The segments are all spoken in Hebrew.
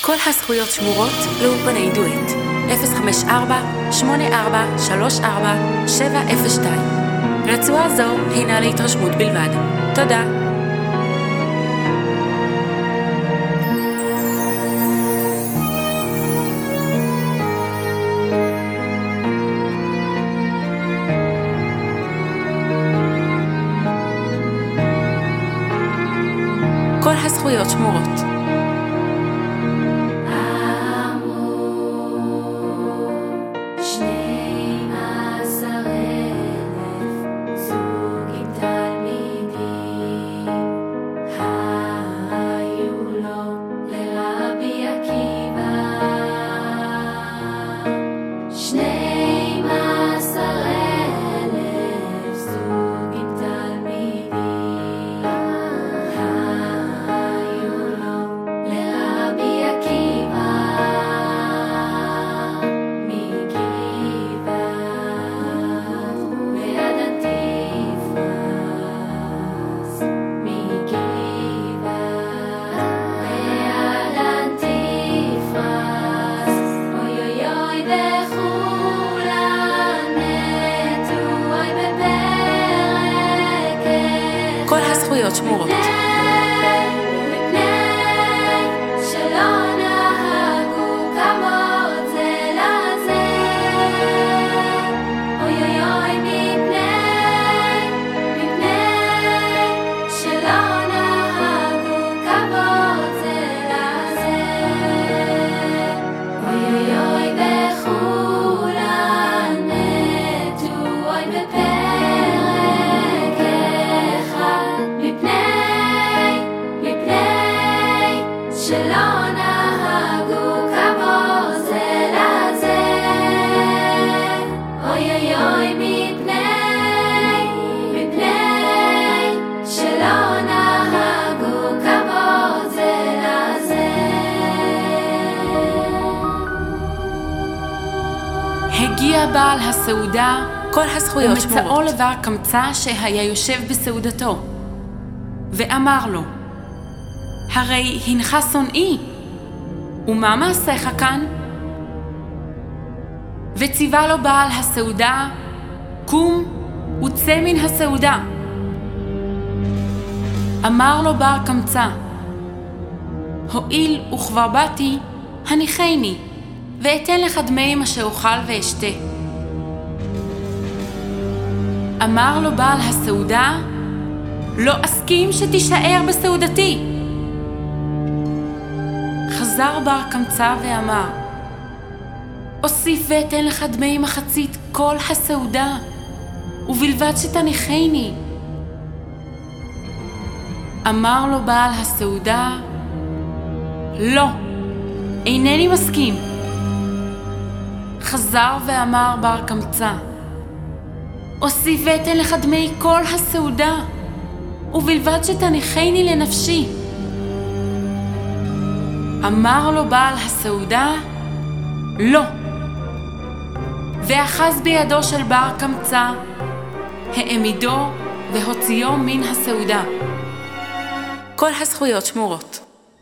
כל הזכויות שמורות לאולפני דואט 054-8434-702. רצועה זו הינה להתרשמות בלבד. תודה. כל הזכויות שמורות. כל הזכויות שמורות. הגיע בעל הסעודה, כל הזכויות שמורות, ומצאו לבר קמצא שהיה יושב בסעודתו, ואמר לו, הרי הנך שונאי, ומה מעשיך כאן? וציווה לו בעל הסעודה, קום וצא מן הסעודה. אמר לו בר קמצא, הואיל וכבר באתי, הניחני, ואתן לך דמי מה שאוכל ואשתה. אמר לו בעל הסעודה, לא אסכים שתישאר בסעודתי. חזר בר קמצא ואמר, אוסיף ואתן לך דמי מחצית כל הסעודה, ובלבד שתניחני. אמר לו בעל הסעודה, לא, אינני מסכים. חזר ואמר בר קמצא, אוסיף ואתן לך דמי כל הסעודה, ובלבד שתניחני לנפשי. אמר לו בעל הסעודה, לא. ואחז בידו של בר קמצא, העמידו והוציאו מן הסעודה. כל הזכויות שמורות.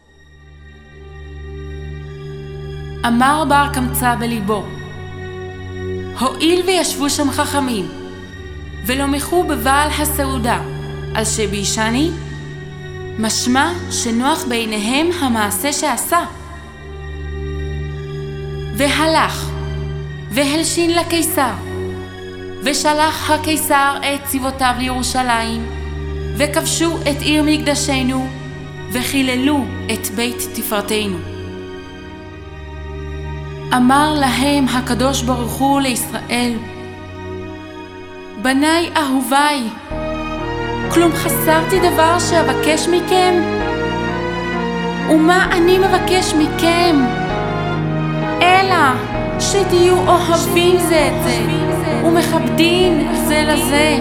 אמר בר קמצא בליבו, הואיל וישבו שם חכמים, ולא מחו בבעל הסעודה, על שבישני, משמע שנוח בעיניהם המעשה שעשה. והלך, והלשין לקיסר, ושלח הקיסר את צבאותיו לירושלים, וכבשו את עיר מקדשנו, וחיללו את בית תפארתנו. אמר להם הקדוש ברוך הוא לישראל, בניי אהוביי, כלום חסרתי דבר שאבקש מכם? ומה אני מבקש מכם? אלא שתהיו אוהבים זה את זה, ומכבדים זה לזה.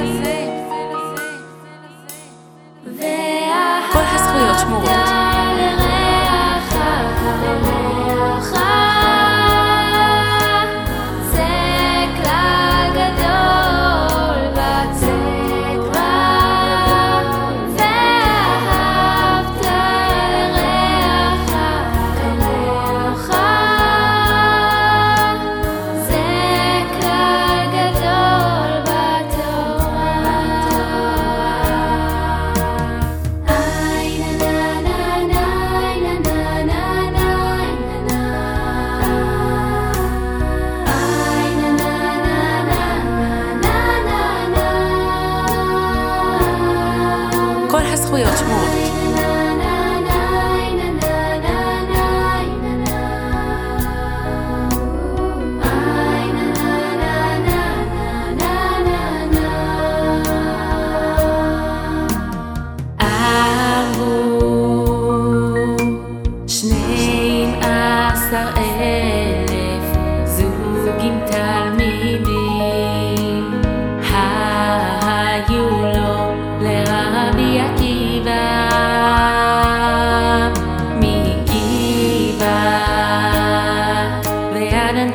כל הזכויות שמורות. ואהבת לרעך כל הזכויות שמורות. זוגים תלמידים היו לו לרבי עקיבא מגבעת ועד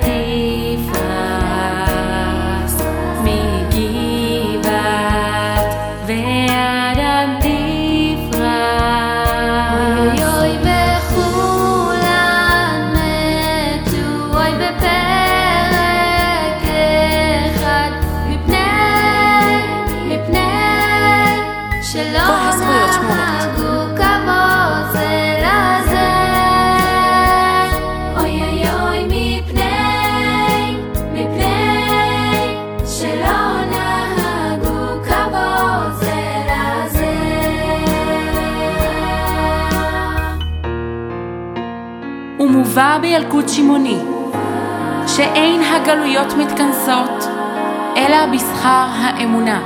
אנטיפס, מגבעת ועד אנטיפס. אוי אוי וכולן מתו, אוי בפרק אחד, מפני שלא נהגו כבוד זה לזה. אוי אוי אוי מפני שלא נהגו כבוד זה לזה. ומובא בילקוט שמעוני שאין הגלויות מתכנסות אלא בשכר האמונה,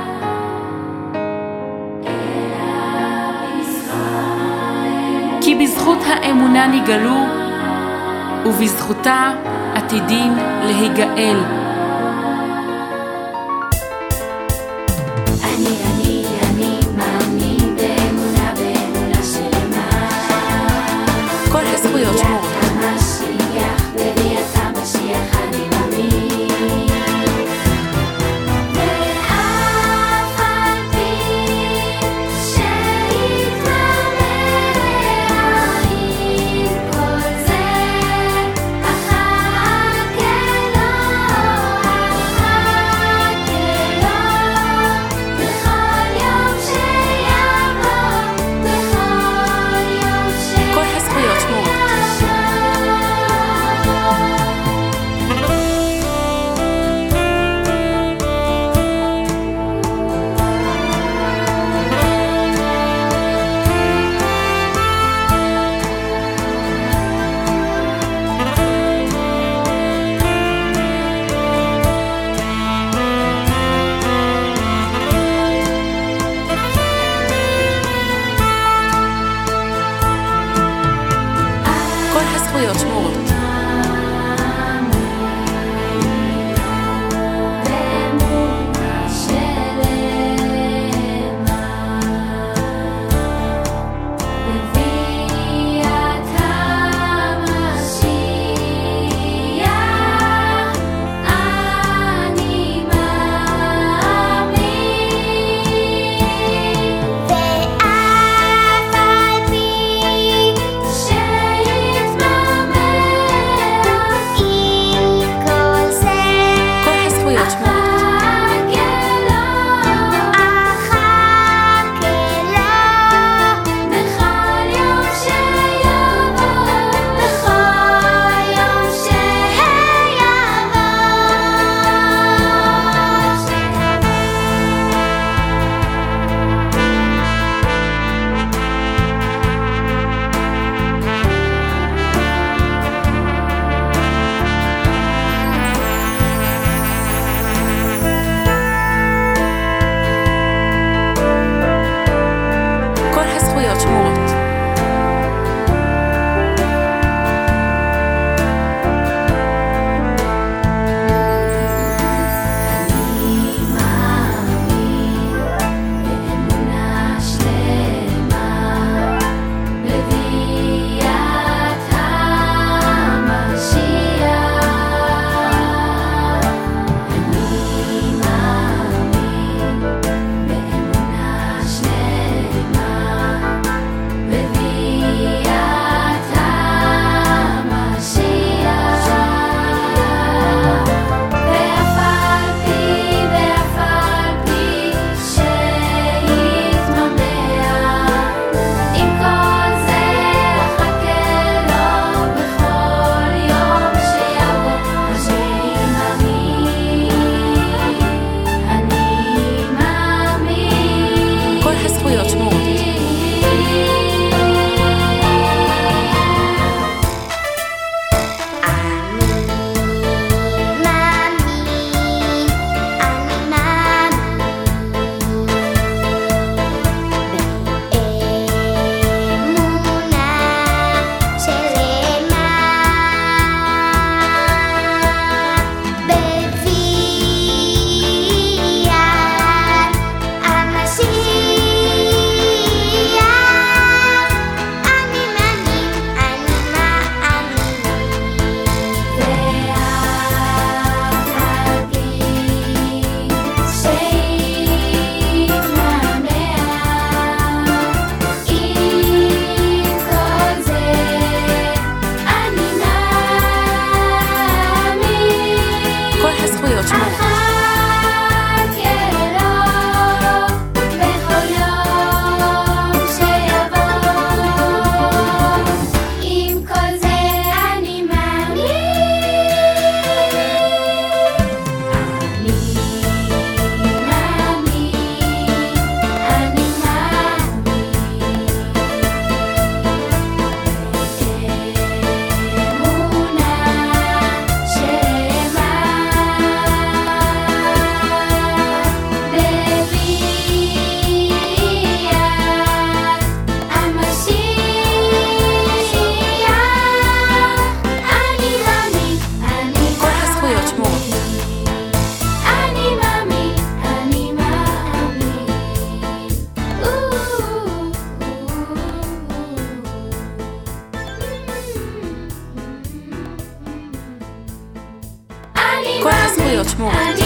כי בזכות האמונה נגאלו ובזכותה עתידים להיגאל. אני מאמין באמונה שלמה. כל הזכויות שמורות. המשיח, בביאת המשיח אני מאמין. ואף על פי שהתמלא עם כל זה, אחכה לו בכל יום שיבוא, בכל יום כל הזכויות שמורות. כל הזכויות שמורות. כל הזכויות שמורות. שמורות.